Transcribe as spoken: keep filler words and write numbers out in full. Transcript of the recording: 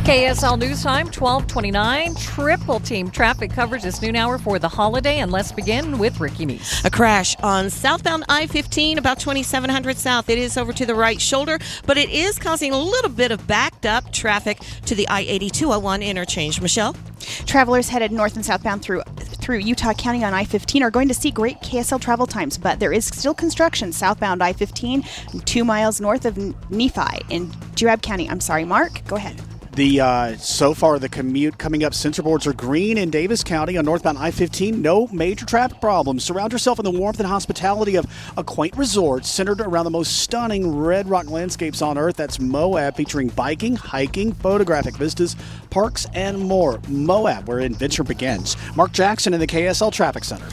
K S L News Time, twelve twenty-nine. Triple team traffic coverage this noon hour for the holiday, and let's begin with Ricky Meese. A crash on southbound I fifteen, about twenty-seven hundred south. It is over to the right shoulder, but it is causing a little bit of backed up traffic to the I eighty-two oh one interchange. Michelle? Travelers headed north and southbound through through Utah County on I fifteen are going to see great K S L travel times, but there is still construction southbound I fifteen, two miles north of Nephi in Juab County. I'm sorry, Mark, go ahead. The uh, so far, the commute coming up, sensor boards are green in Davis County on northbound I fifteen. No major traffic problems. Surround yourself in the warmth and hospitality of a quaint resort centered around the most stunning red rock landscapes on earth. That's Moab, featuring biking, hiking, photographic vistas, parks, and more. Moab, where adventure begins. Mark Jackson in the K S L Traffic Center.